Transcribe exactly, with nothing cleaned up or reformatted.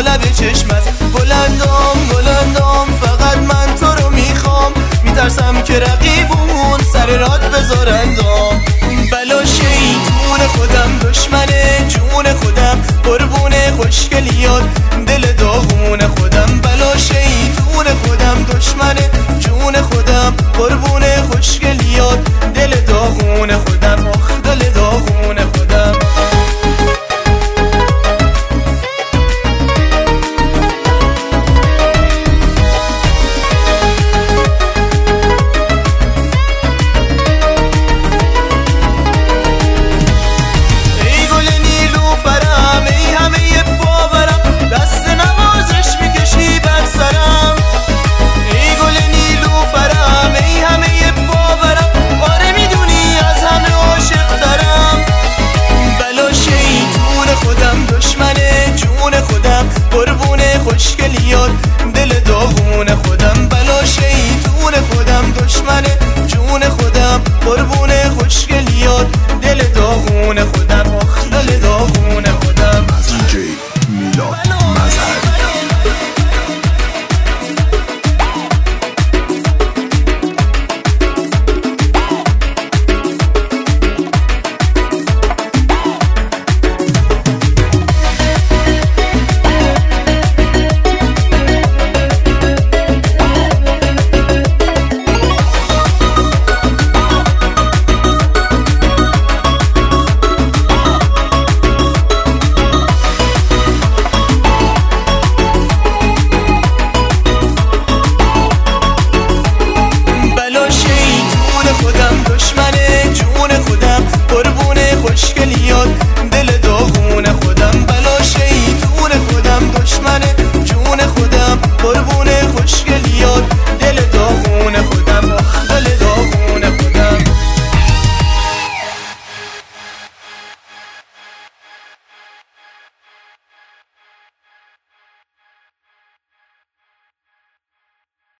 لب چشمت. بلندام بلندام فقط من تو رو میخوام، میترسم که رقیبون سر راد بذارندام. بلا شیطون خودم دشمن جون خودم، قربون خوشگلیات دل داغون خودم. بلا شیطون خودم دشمن جون خودم، قربون خوشگلیات دل داغون خودم. آخ دل داغون خودم. خوشگلیات دل داغون خودم. بلا شیطون خودم دشمن جون خودم، قربون خوشگلیات دل داغون خودم. آخ دل داغون خودم. دیجی میلاد مظهری. خوشگلیات دل داغون خودم. بلا شیطون خودم دشمن جون خودم، قربون